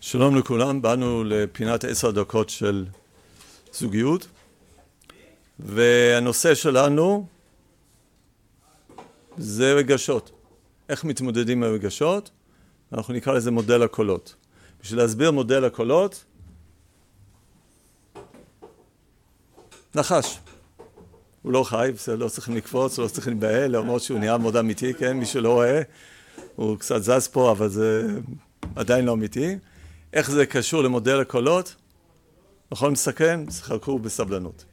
שלום לכולם, באנו לפינת 10 דקות של זוגיות, והנושא שלנו זה רגשות. איך מתמודדים עם רגשות? אנחנו נקרא לזה מודל הקולות. בשביל להסביר מודל הקולות, נחש. הוא לא חי, לא צריכים לקפוץ, לא צריכים להיבהל, למרות שהוא נראה מאוד אמיתי, כן? מי שלא רואה, הוא קצת זז פה, אבל זה עדיין לא אמיתי. איך זה קשור למודל הקולות? נכון מסכן? תחכו בסבלנות.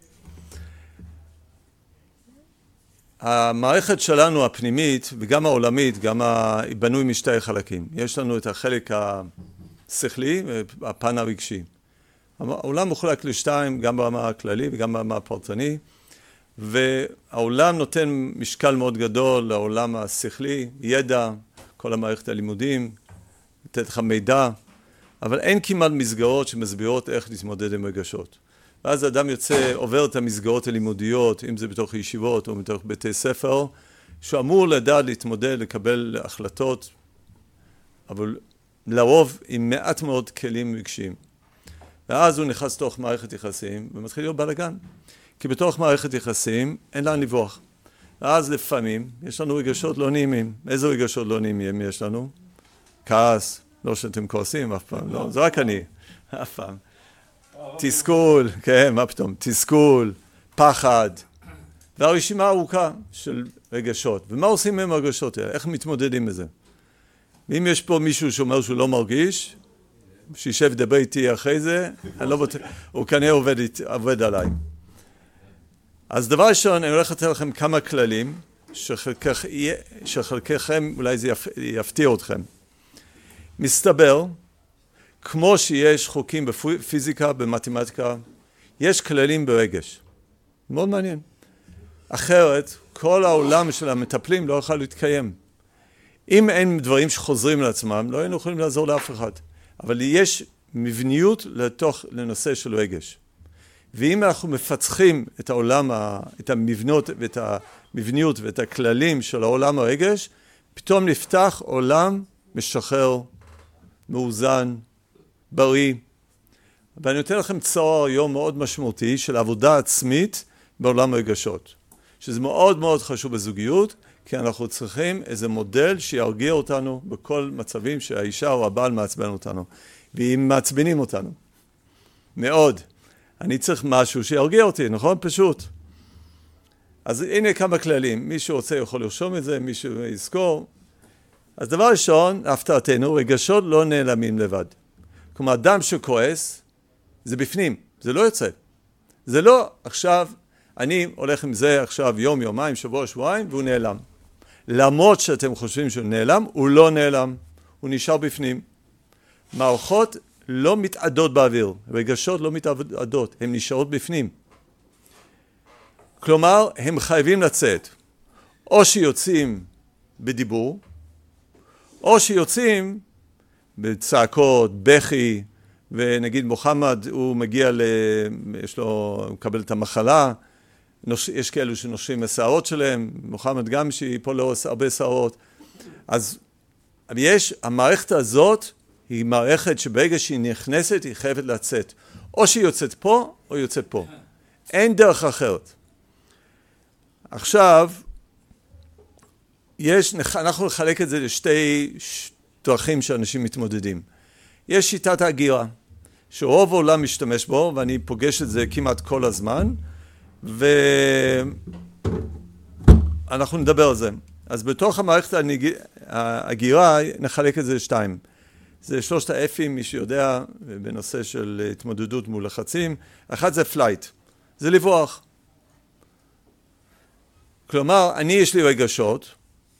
המערכת שלנו הפנימית וגם העולמית, גם היא בנוי משתי חלקים. יש לנו את החלק השכלי והפן הרגשי. העולם מחולק לשתיים, גם ברמה הכללי וגם ברמה הפרטני, והעולם נותן משקל מאוד גדול לעולם השכלי, ידע, כל המערכת הלימודים, לתת לך מידע, אבל אין כמעט מסגרות שמסבירות איך להתמודד עם רגשות. ואז האדם יוצא, עובר את המסגרות הלימודיות, אם זה בתוך ישיבות או בתוך בתי ספר, שהוא אמור לדעת להתמודד, לקבל החלטות, אבל לרוב עם מעט מאוד כלים רגשיים. ואז הוא נכנס לתוך מערכת יחסים ומתחיל להיות בלגן. כי בתוך מערכת יחסים אין לה ניווח. ואז לפעמים יש לנו רגשות לא נעימים. איזה רגשות לא נעימים יש לנו? כעס, לא שאתם כועסים אף פעם, לא, זה רק אני, אף פעם. תסכול, כן, מה פתאום? תסכול, פחד, והרשימה ארוכה של רגשות. ומה עושים עם הרגשות האלה? איך מתמודדים עם זה? ואם יש פה מישהו שאומר שהוא לא מרגיש, שישב דבר איתי אחרי זה, אני לא בטוח, הוא כנראה עובד עליי. אז דבר ראשון, אני הולך לתת לכם כמה כללים, שחלקכם אולי זה יפתיע אתכם. מסתבר, כמו שיש חוקים בפיזיקה, במתמטיקה, יש כללים ברגש. מאוד מעניין. אחרת, כל העולם של המטפלים לא יכול להתקיים. אם אין דברים שחוזרים לעצמם, לא היינו יכולים לעזור לאף אחד. אבל יש מבניות לנושא של רגש. ואם אנחנו מפצחים את העולם, את המבנות ואת המבניות ואת הכללים של העולם הרגש, פתאום נפתח עולם משחרר, מאוזן, בריא. ואני נותן לכם צוהר היום מאוד משמעותי של עבודה עצמית בעולם הרגשות. שזה מאוד מאוד חשוב בזוגיות, כי אנחנו צריכים איזה מודל שירגיע אותנו בכל מצבים שהאישה או הבעל מעצבן אותנו. והם מעצבנים אותנו. מאוד. אני צריך משהו שירגיע אותי, נכון? פשוט. אז הנה כמה כללים. מי שרוצה יכול לרשום את זה, מי שיזכור. אז דבר ראשון, הפתעתנו, רגשות לא נעלמים לבד. כלומר, אדם שכועס, זה בפנים, זה לא יוצא. זה לא עכשיו, אני הולך עם זה עכשיו יום, יומיים, שבוע, שבועיים, והוא נעלם. למרות שאתם חושבים שהוא נעלם, הוא לא נעלם, הוא נשאר בפנים. מערכות לא מתעדות באוויר, רגשות לא מתעדות, הן נשארות בפנים. כלומר, הם חייבים לצאת. או שיוצאים בדיבור, או שיוצאים בצעקות, בכי, ונגיד מוחמד הוא מגיע יש לו, מקבל את המחלה, יש כאלו שנושרים מהשערות שלהם, מוחמד גם שיפול לו הרבה שערות. אז המערכת הזאת היא מערכת שברגע שהיא נכנסת היא חייבת לצאת. או שהיא יוצאת פה או יוצאת פה. אין דרך אחרת. עכשיו, אנחנו נחלק את זה לשתי דרכים שאנשים מתמודדים. יש שיטת ההגירה, שרוב העולם משתמש בו, ואני פוגש את זה כמעט כל הזמן, ואנחנו נדבר על זה. אז בתוך המערכת ההגירה נחלק את זה לשתיים. זה 3 האפים, מי שיודע, בנושא של התמודדות מול לחצים. אחד זה פלייט, זה לברוח. כלומר, יש לי רגשות,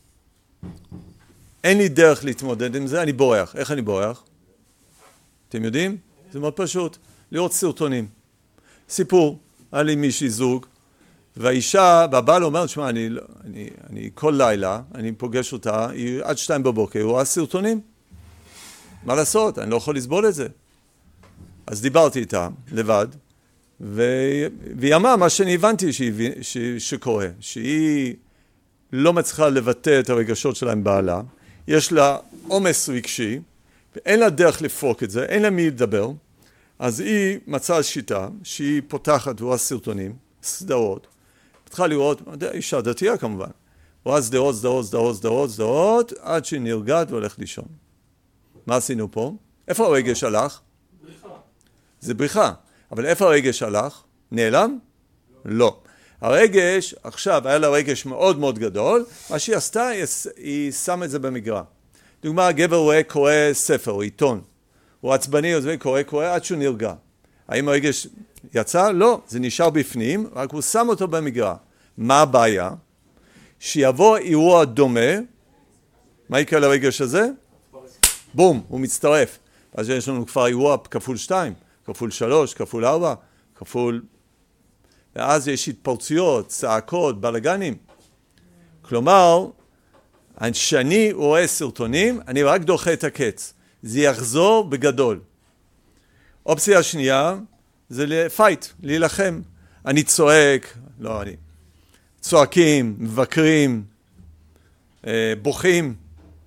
אין לי דרך להתמודד עם זה, אני בורח. איך אני בורח? אתם יודעים? זה מאוד פשוט. לראות סרטונים. סיפור, היה לי מישהי זוג, והאישה, והבעל אומר, תשמע, אני כל לילה, אני פוגש אותה, היא עד 2 בבוקר, הוא רואה סרטונים. מה לעשות? אני לא יכול לסבול את זה. אז דיברתי איתה לבד, והיא אמרה מה שאני הבנתי שקורה, שהיא לא מצליחה לבטא את הרגשות שלה עם בעלה, יש לה עומס רגשי, ואין לה דרך לפרוק את זה, אין לה מי לדבר, אז היא מצאה שיטה שהיא פותחת ורואה סרטונים, סדרות, התחילה לראות, אישה דתייה כמובן, רואה סדרות, עד שהיא נרגעת והולכת לישון. מה עשינו פה? איפה הרגש הלך? בריחה. זה בריחה, אבל איפה הרגש הלך? נעלם? לא. הרגש, עכשיו היה לה רגש מאוד מאוד גדול, מה שהיא עשתה, היא שמה את זה במגרע. דוגמה, הגבר רואה קורא ספר או עיתון, הוא עצבני, קורא עד שהוא נרגע. האם הרגש יצא? לא, זה נשאר בפנים, רק הוא שם אותו במגרע. מה הבעיה? שיבוא אירוע דומה, מה יקרה לרגש הזה? בום, הוא מצטרף. אז יש לנו כבר אירוע כפול 2, כפול 3, כפול 4, כפול... ואז יש התפרצויות, צעקות, בלגנים. כלומר, כשאני רואה סרטונים, אני רק דוחה את הקץ. זה יחזור בגדול. אופציה השנייה זה לפייט, להילחם. אני צועק, לא אני. צועקים, מבקרים, בוכים.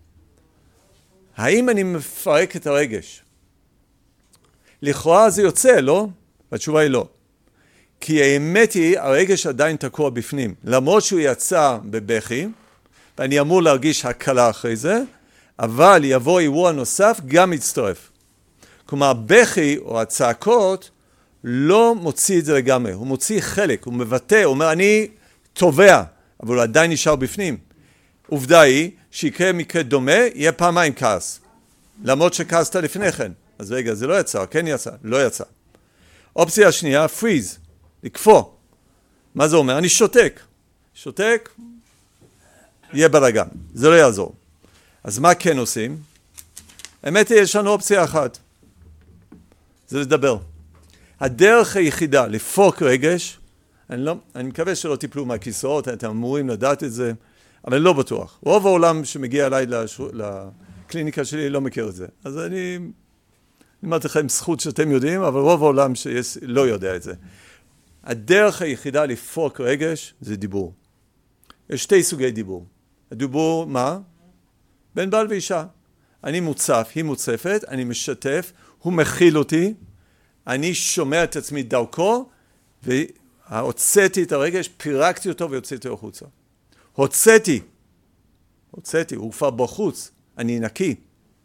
האם אני מפרק את הרגש? לכאורה זה יוצא, לא? התשובה היא לא. כי האמת היא, הרגש עדיין תקוע בפנים. למרות שהוא יצא בבכי, ואני אמור להרגיש הקלה אחרי זה, אבל יבוא אירוע נוסף, גם יצטרף. כלומר, בכי או הצעקות לא מוציא את זה לגמרי. הוא מוציא חלק, הוא מבטא, הוא אומר, אני תובע, אבל הוא עדיין נשאר בפנים. עובדה היא, שיקרה מקרה דומה, יהיה פעמיים כעס. למרות שכעסת לפני כן. אז רגע, זה לא יצא, כן יצא, לא יצא. אופציה השנייה, freeze, לקפוא. מה זה אומר? אני שותק. שותק, יהיה בלגן. זה לא יעזור. אז מה כן עושים? האמת היא, יש לנו אופציה אחת. זה לדבר. הדרך היחידה לפוק רגש, אני מקווה שלא תיפלו מהכיסאות, אתם אמורים לדעת את זה, אבל לא בטוח. רוב העולם שמגיע אליי לקליניקה שלי לא מכיר את זה. אז אני אמרתי לכם זכות שאתם יודעים, אבל רוב העולם לא יודע את זה. הדרך היחידה לפוק רגש זה דיבור. יש 2 סוגי דיבור. הדיבור, מה? בין בעל ואישה. אני מוצף, היא מוצפת, אני משתף, הוא מכיל אותי, אני שומע את עצמי דרכו, והוצאתי את הרגש, פירקתי אותו ויוצאתי אותו החוצה. הוצאתי, הוא כבר בחוץ, אני נקי.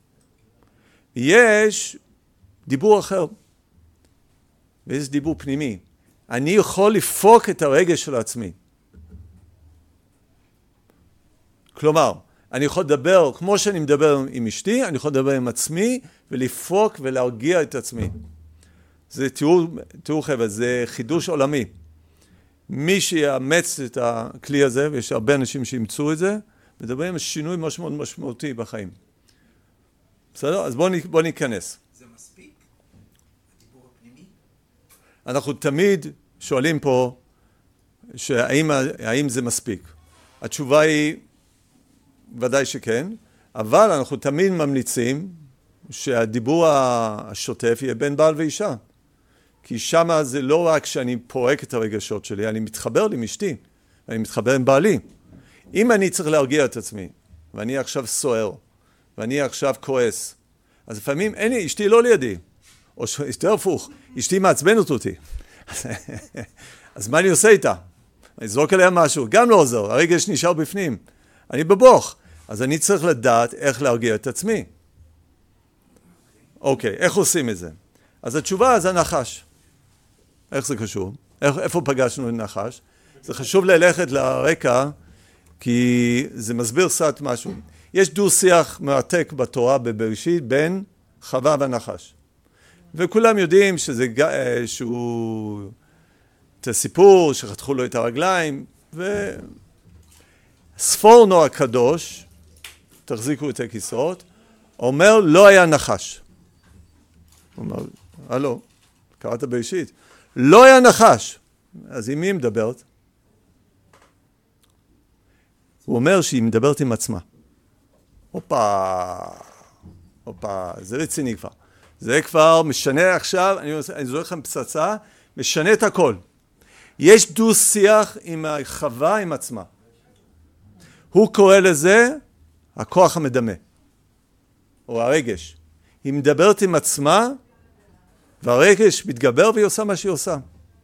יש דיבור אחר, ויש דיבור פנימי. אני יכול לפוק את הרגש של עצמי. כלומר, אני יכול לדבר, כמו שאני מדבר עם אשתי, אני יכול לדבר עם עצמי, ולפוק ולהרגיע את עצמי. זה תיאור חבר'ה, זה חידוש עולמי. מי שיאמץ את הכלי הזה, ויש הרבה אנשים שימצאו את זה, מדברים על שינוי משמעות משמעותי בחיים. בסדר? אז בואו ניכנס. זה מספיק? הדיבור הפנימי? אנחנו תמיד שואלים פה, האם זה מספיק. התשובה היא, ודאי שכן, אבל אנחנו תמיד ממליצים שהדיבור השוטף יהיה בין בעל ואישה. כי שמה זה לא רק שאני פורק את הרגשות שלי, אני מתחבר עם אשתי, אני מתחבר עם בעלי. אם אני צריך להרגיע את עצמי, ואני עכשיו סוער, ואני עכשיו כועס, אז לפעמים, אשתי לא לידי, או יותר הפוך, אשתי מעצבנת אותי. אז מה אני עושה איתה? אני זרוק עליה משהו, גם לא עוזר, הרגש נשאר בפנים. אני בבוך, אז אני צריך לדעת איך להרגיע את עצמי. אוקיי, איך עושים את זה? אז התשובה זה נחש. איך זה קשור? איפה פגשנו את נחש? זה חשוב ללכת לרקע, כי זה מסביר קצת משהו. יש דו שיח מרתק בתורה בבראשית בין חווה ונחש. וכולם יודעים שהוא את הסיפור שחתכו לו את הרגליים, וספורנו הקדוש, תחזיקו את הכיסאות, אומר לא היה נחש. הוא אומר, הלו, קראת בראשית. לא היה נחש. אז עם מי היא מדברת? הוא אומר שהיא מדברת עם עצמה. הופה, זה רציני כבר. זה כבר משנה עכשיו, אני זורק לכם פצצה, משנה את הכל. יש דו שיח עם החווה עם עצמה. הוא קורא לזה הכוח המדמה, או הרגש. היא מדברת עם עצמה, והרגש מתגבר והיא עושה מה שהיא עושה.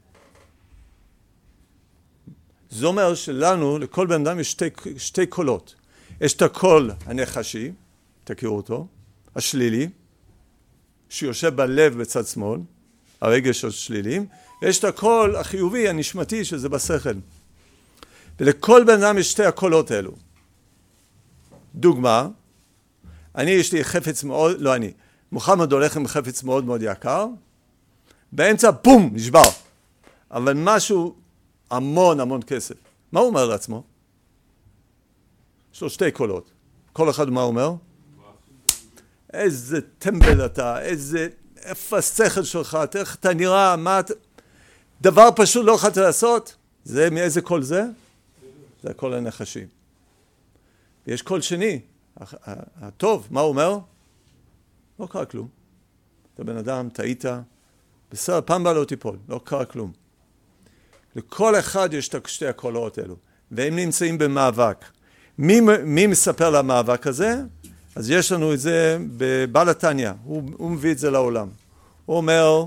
זה אומר שלנו, לכל בן אדם יש שתי קולות. יש את הקול הנחשי, תכירו אותו, השלילי, שיושב בלב בצד שמאל, הרגש השלילים, ויש את הקול החיובי, הנשמתי, שזה בשכל. ולכל בן אדם יש שתי הקולות האלו. דוגמה, יש לי חפץ מאוד, לא אני, מוחמד הולך עם חפץ מאוד מאוד יקר, באמצע בום, נשבר. אבל משהו המון כסף. מה הוא אומר לעצמו? יש לו שתי קולות. כל אחד מה הוא אומר? איזה טמבל אתה, איפה השכל שלך, איך אתה נראה, דבר פשוט לא יכולת לעשות. זה מאיזה קול זה? זה הקול הנחשי. ויש קול שני, הטוב, מה הוא אומר? לא קרה כלום. אתה בן אדם, טעית, בסדר, פעם בא לא תיפול, לא קרה כלום. לכל אחד יש את שתי הקולות האלו, והם נמצאים במאבק. מי מספר למאבק הזה? אז יש לנו את זה בבעל התניא, הוא מביא את זה לעולם. הוא אומר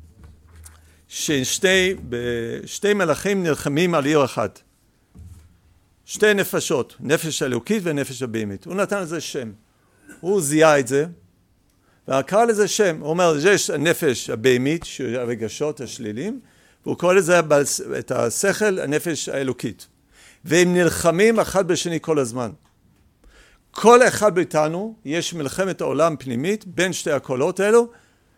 ששתי מלאכים נלחמים על עיר אחת. שתי נפשות, נפש אלוקית ונפש הבהמית. הוא נתן לזה שם. הוא זיהה את זה, וקרא לזה שם. הוא אומר, יש הנפש הבהמית, הרגשות השלילים, והוא קורא לזה את השכל, הנפש האלוקית. והם נלחמים אחד בשני כל הזמן. כל אחד מאיתנו יש מלחמת העולם פנימית בין שתי הקולות האלו,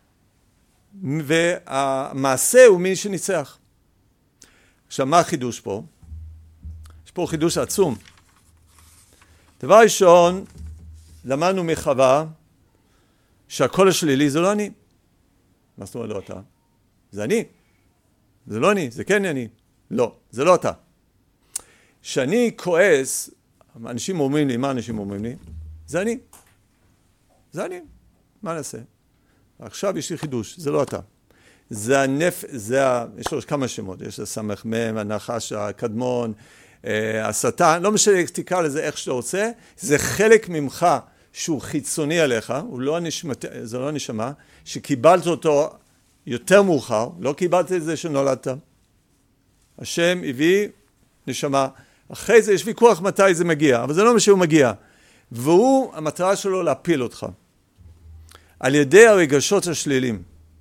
והמעשה הוא מי שניצח. עכשיו, מה החידוש פה? יש פה חידוש עצום. דבר ראשון, למדנו מחווה שהקול השלילי זה לא אני. מה זאת אומרת לא אתה? זה אני. זה לא אני, זה כן אני. לא, זה לא אתה. שאני כועס, אנשים אומרים לי, מה אנשים אומרים לי? זה אני. זה אני. מה נעשה? עכשיו יש לי חידוש, זה לא אתה. זה יש לו כמה שמות, יש סמך מם, הנחש, הקדמון, השטן, לא משנה, תקרא לזה איך שאתה רוצה, זה חלק ממך שהוא חיצוני עליך, זה לא נשמה, שקיבלת אותו יותר מאוחר, לא קיבלת את זה שנולדת. השם הביא נשמה, אחרי זה יש ויכוח מתי זה מגיע, אבל זה לא מה שהוא מגיע. והוא, המטרה שלו להפיל אותך. על ידי הרגשות השלילים.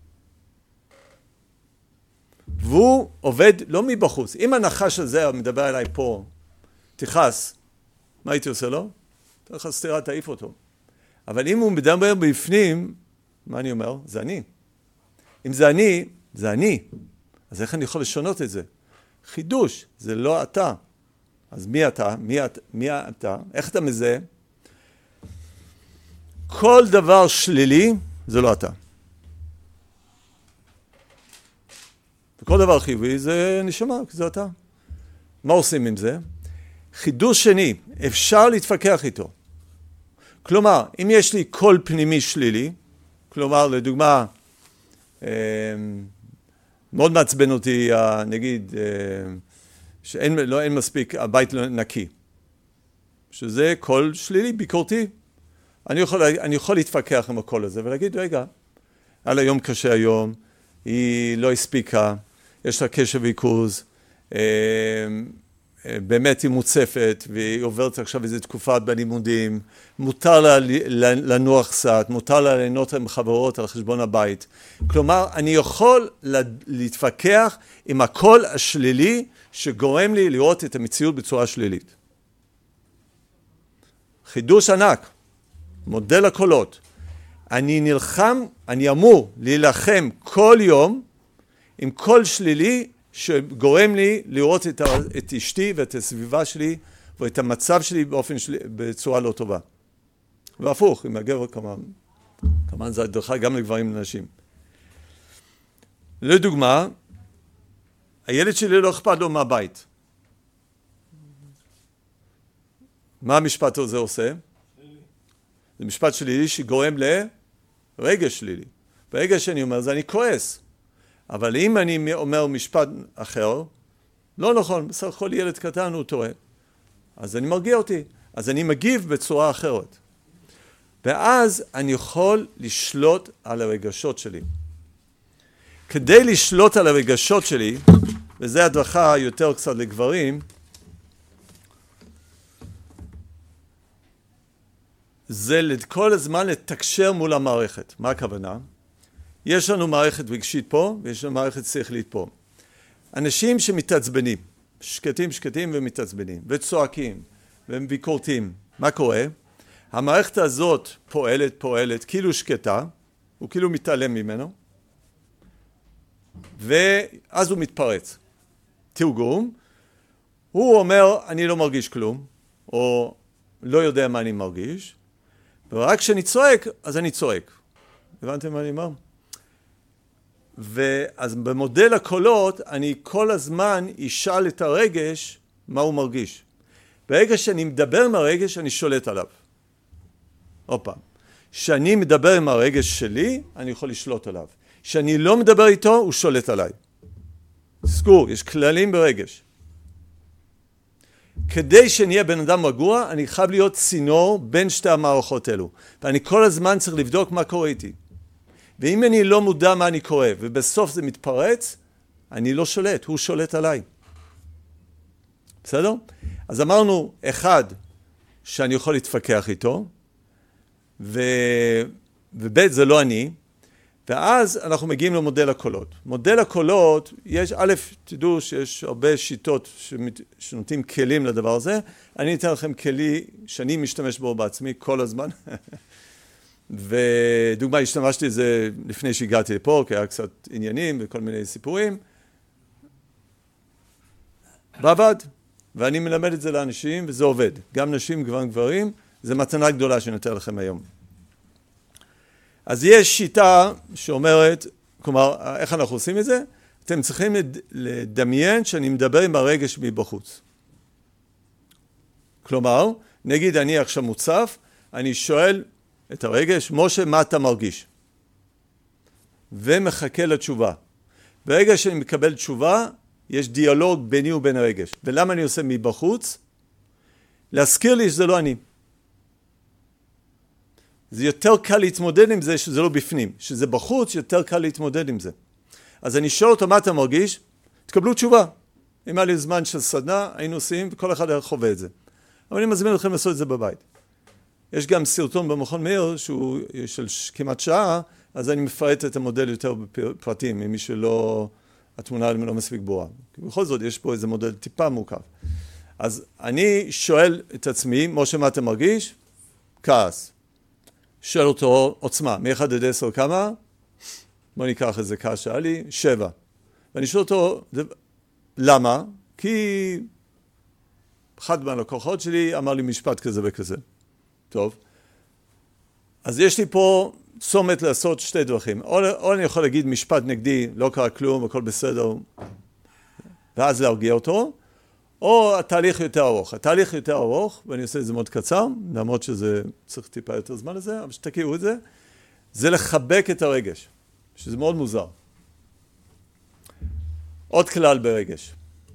והוא עובד לא מבחוץ. אם הנחש הזה מדבר אליי פה, תכעס, מה הייתי עושה לו? תלך סתירה, תעיף אותו. אבל אם הוא מדבר בפנים, מה אני אומר? זה אני. אם זה אני, זה אני. אז איך אני יכול לשנות את זה? חידוש, זה לא אתה. אז מי אתה? מי אתה? איך אתה מזהה? כל דבר שלילי זה לא אתה. וכל דבר חיובי זה נשמה, זה אתה. מה עושים עם זה? חידוש שני, אפשר להתפקח איתו. כלומר, אם יש לי קול פנימי שלילי, כלומר, לדוגמה, מאוד מעצבן אותי, נגיד, שאין מספיק, הבית לא נקי. שזה קול שלילי, ביקורתי. אני יכול להתפקח עם הקול הזה ולהגיד, רגע, על היום קשה היום, היא לא הספיקה, יש לה קשב וריכוז, באמת היא מוצפת, והיא עוברת עכשיו איזו תקופה בלימודים, מותר לה לנוח קצת, מותר לה ליהנות עם חברות על חשבון הבית. כלומר, אני יכול להתפקח עם הקול השלילי שגורם לי לראות את המציאות בצורה שלילית. חידוש ענק, מודל הקולות. אני אמור להילחם כל יום עם קול שלילי שגורם לי לראות את אשתי ואת הסביבה שלי ואת המצב שלי בצורה לא טובה. והפוך, עם הגבר כמובן זה דרכה גם לגברים ולנשים. לדוגמה, הילד שלי לא אכפת לו מהבית. מה המשפט הזה עושה? זה משפט שלילי שגורם לרגש שלילי. ברגע שאני אומר זה אני כועס. אבל אם אני אומר משפט אחר, לא נכון, בסך הכל ילד קטן הוא טועה. אז אני מרגיע אותי. אז אני מגיב בצורה אחרת. ואז אני יכול לשלוט על הרגשות שלי. כדי לשלוט על הרגשות שלי, וזה הדרכה יותר קצת לגברים, זה כל הזמן לתקשר מול המערכת. מה הכוונה? יש לנו מערכת רגשית פה, ויש לנו מערכת שכלית פה. אנשים שמתעצבנים, שקטים ומתעצבנים, וצועקים, והם ביקורתיים. מה קורה? המערכת הזאת פועלת, כאילו שקטה, הוא כאילו מתעלם ממנו, ואז הוא מתפרץ. תרגום, הוא אומר, אני לא מרגיש כלום, או לא יודע מה אני מרגיש, ורק כשאני צועק, אז אני צועק. הבנתם מה אני אומר? ואז במודל הקולות, אני כל הזמן אשאל את הרגש מה הוא מרגיש. ברגע שאני מדבר עם הרגש, אני שולט עליו. עוד פעם. כשאני מדבר עם הרגש שלי, אני יכול לשלוט עליו. כשאני לא מדבר איתו, הוא שולט עליי. תזכור, יש כללים ברגש. כדי שנהיה בן אדם רגוע, אני חייב להיות צינור בין שתי המערכות אלו. ואני כל הזמן צריך לבדוק מה קורה איתי. ואם אני לא מודע מה אני קורא, ובסוף זה מתפרץ, אני לא שולט, הוא שולט עליי. בסדר? אז אמרנו, אחד, שאני יכול להתפקח איתו, וב' זה לא אני, ואז אנחנו מגיעים למודל הקולות. מודל הקולות, יש, א', תדעו שיש הרבה שיטות שנותנים כלים לדבר הזה, אני אתן לכם כלי שאני משתמש בו בעצמי כל הזמן, ודוגמה, השתמשתי זה לפני שהגעתי לפה, כי היה קצת עניינים וכל מיני סיפורים, ועבד, ואני מלמד את זה לאנשים, וזה עובד. גם נשים, גברים, זה מתנה גדולה שנותן לכם היום. אז יש שיטה שאומרת, כלומר, איך אנחנו עושים את זה? אתם צריכים לדמיין שאני מדבר עם הרגש מבחוץ. כלומר, נגיד אני עכשיו מוצף, אני שואל את הרגש, משה, מה אתה מרגיש? ומחכה לתשובה. ברגע שאני מקבל תשובה, יש דיאלוג ביני ובין הרגש. ולמה אני עושה מבחוץ? להזכיר לי שזה לא אני. זה יותר קל להתמודד עם זה שזה לא בפנים. שזה בחוץ, יותר קל להתמודד עם זה. אז אני שואל אותו, מה אתה מרגיש? תקבלו תשובה. אם היה לי זמן של סדנה, היינו עושים, וכל אחד היה חווה את זה. אבל אני מזמין אתכם לעשות את זה בבית. יש גם סרטון במכון מאיר, שהוא של כמעט שעה, אז אני מפרט את המודל יותר בפרטים, ממי שלא, התמונה לא מספיק ברורה. בכל זאת, יש פה איזה מודל טיפה מורכב. אז אני שואל את עצמי, משה, מה אתה מרגיש? כעס. שואל אותו עוצמה, מ-1 עד 10 כמה? בוא ניקח איזה כעס שהיה לי, 7. ואני שואל אותו, למה? כי אחד מהלקוחות שלי אמר לי משפט כזה וכזה. טוב. אז יש לי פה צומת לעשות שתי דרכים. או אני יכול להגיד משפט נגדי, לא קרה כלום, הכל בסדר, ואז להרגיע אותו, או התהליך יותר ארוך. התהליך יותר ארוך, ואני עושה את זה מאוד קצר, למרות שזה צריך טיפה יותר זמן לזה, אבל שתכירו את זה, זה לחבק את הרגש, שזה מאוד מוזר. עוד כלל ברגש.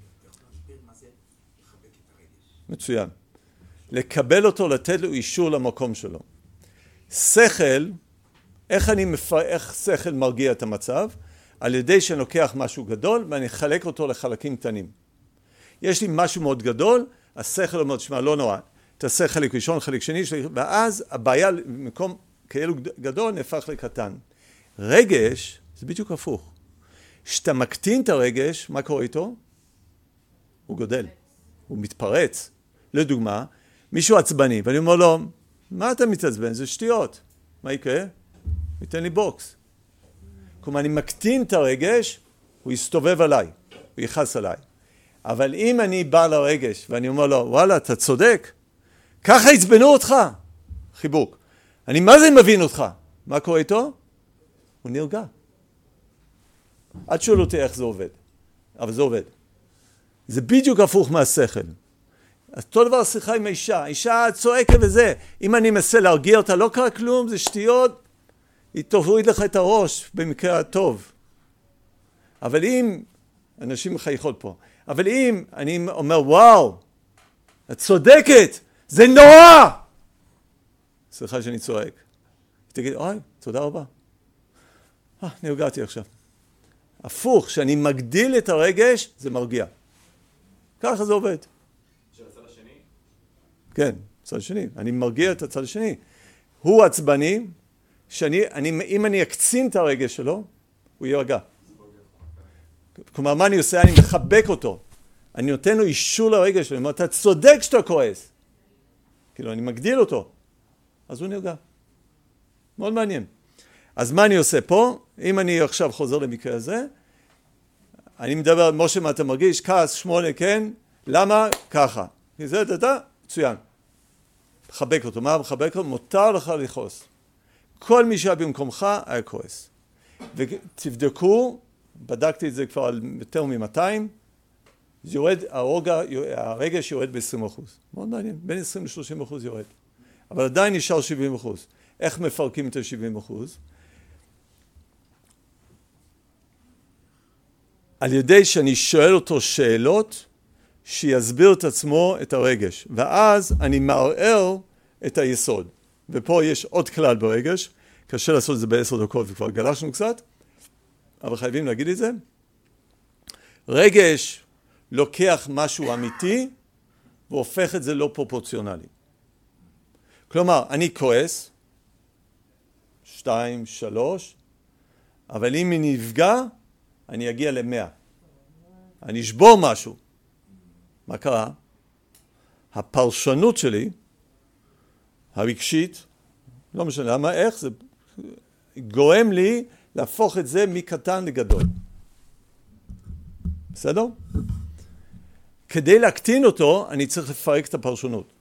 מצוין. לקבל אותו, לתת לו אישור למקום שלו. שכל, איך שכל מרגיע את המצב? על ידי שאני לוקח משהו גדול ואני אחלק אותו לחלקים קטנים. יש לי משהו מאוד גדול, השכל אומר, תשמע, לא נורא, תעשה חלק ראשון, חלק שני, ואז הבעיה במקום כאלו גדול נהפך לקטן. רגש, זה בדיוק הפוך. כשאתה מקטין את הרגש, מה קורה איתו? הוא גודל, הוא מתפרץ. לדוגמה, מישהו עצבני, ואני אומר לו, מה אתה מתעצבן? זה שטויות. מה יקרה? הוא ייתן לי בוקס. כלומר, אני מקטין את הרגש, הוא יסתובב עליי, הוא יחס עליי. אבל אם אני בא לרגש, ואני אומר לו, וואלה, אתה צודק, ככה עצבנו אותך. חיבוק. אני מה זה מבין אותך? מה קורה איתו? הוא נרגע. עד שואל אותי איך זה עובד. אבל זה עובד. זה בדיוק הפוך מהשכל. אז אותו דבר שיחה עם האישה. האישה צועקת וזה. אם אני מנסה להרגיע אותה, לא קרה כלום, זה שטויות. היא תוריד לך את הראש במקרה הטוב. אבל אם, אנשים מחייכות פה, אבל אם אני אומר, וואו, את צודקת, זה נורא. סליחה שאני צועק. תגיד, אוי, תודה רבה. נרגעתי עכשיו. הפוך, כשאני מגדיל את הרגש, זה מרגיע. ככה זה עובד. של הצד השני? כן, הצד השני. אני מרגיע את הצד השני. הוא עצבני, אם אני אקצין את הרגש שלו, הוא יירגע. כלומר, מה אני עושה? אני מחבק אותו. אני נותן לו אישור לרגש שלו. אתה צודק שאתה כועס. כאילו, אני מגדיל אותו. אז הוא נרגע. מאוד מעניין. אז מה אני עושה פה? אם אני עכשיו חוזר למקרה הזה, אני מדבר על משה, מה אתה מרגיש? כעס, 8, כן? למה? ככה. כי זה, מצוין. מחבק אותו. מה מחבק אותו? מותר לך לכעוס. כל מי שהיה במקומך היה כועס. ותבדקו, בדקתי את זה כבר על יותר מ-200, הרגש יורד ב-20%. מאוד מעניין, בין 20% ל-30% יורד. אבל עדיין נשאר 70%. איך מפרקים את ה-70%? על ידי שאני שואל אותו שאלות שיסביר את עצמו את הרגש. ואז אני מערער את היסוד. ופה יש עוד כלל ברגש. קשה לעשות את זה ב10 דקות וכבר גלשנו קצת. אבל חייבים להגיד את זה. רגש לוקח משהו אמיתי והופך את זה לא פרופורציונלי. כלומר, אני כועס, 2, 3, אבל אם אני נפגע, אני אגיע ל100. אני אשבור משהו. מה קרה? הפרשנות שלי, הרגשית, לא משנה למה, איך, זה גורם לי להפוך את זה מקטן לגדול. בסדר? כדי להקטין אותו, אני צריך לפרק את הפרשנות.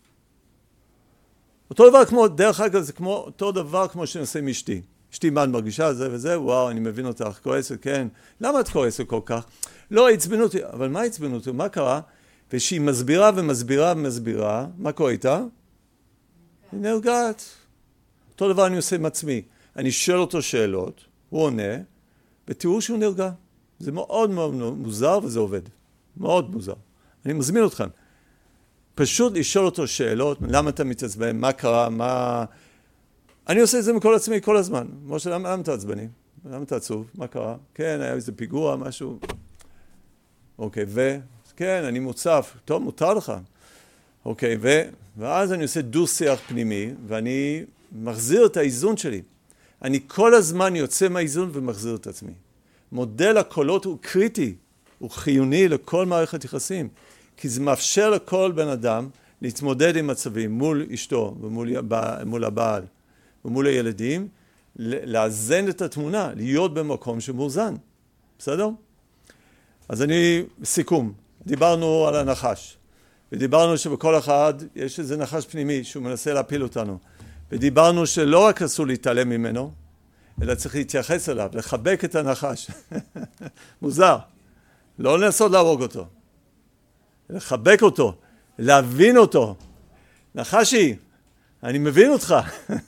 אותו דבר כמו, דרך אגב, זה כמו, אותו דבר כמו שאני עושה עם אשתי. אשתי מה את מרגישה, זה וזה, וואו, אני מבין אותך, כועסת, כן. למה את כועסת כל כך? לא, עצבנו אותי. אבל מה עצבנו אותי? מה קרה? ושהיא מסבירה ומסבירה ומסבירה, מה קורה איתה? היא נרגעת. אותו דבר אני עושה עם עצמי. אני שואל אותו שאלות, הוא עונה, ותראו שהוא נרגע. זה מאוד מאוד מוזר וזה עובד. מאוד מוזר. אני מזמין אתכם. פשוט לשאול אותו שאלות, למה אתה מתעצבן, מה קרה, מה... אני עושה את זה מכל עצמי כל הזמן. משה, למה אתה עצבני? למה אתה עצוב? מה קרה? כן, היה איזה פיגוע, משהו. אוקיי, כן, אני מוצף. טוב, מותר לך. אוקיי, ואז אני עושה דו-שיח פנימי, ואני מחזיר את האיזון שלי. אני כל הזמן יוצא מהאיזון ומחזיר את עצמי. מודל הקולות הוא קריטי, הוא חיוני לכל מערכת יחסים, כי זה מאפשר לכל בן אדם להתמודד עם מצבים מול אשתו ומול הבעל ומול הילדים, לאזן את התמונה, להיות במקום שמאוזן. בסדר? אז סיכום, דיברנו על הנחש, ודיברנו שבכל אחד יש איזה נחש פנימי שהוא מנסה להפיל אותנו, ודיברנו שלא רק אסור להתעלם ממנו, אלא צריך להתייחס אליו, לחבק את הנחש. מוזר. לא לנסות להרוג אותו. לחבק אותו, להבין אותו. נחשי, אני מבין אותך.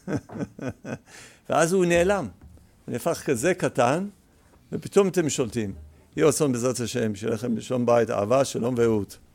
ואז הוא נעלם. הוא נהפך כזה קטן, ופתאום אתם שולטים. יהי רצון בעזרת השם, שיהיה לכם בשלום בית, אהבה, שלום ורעות.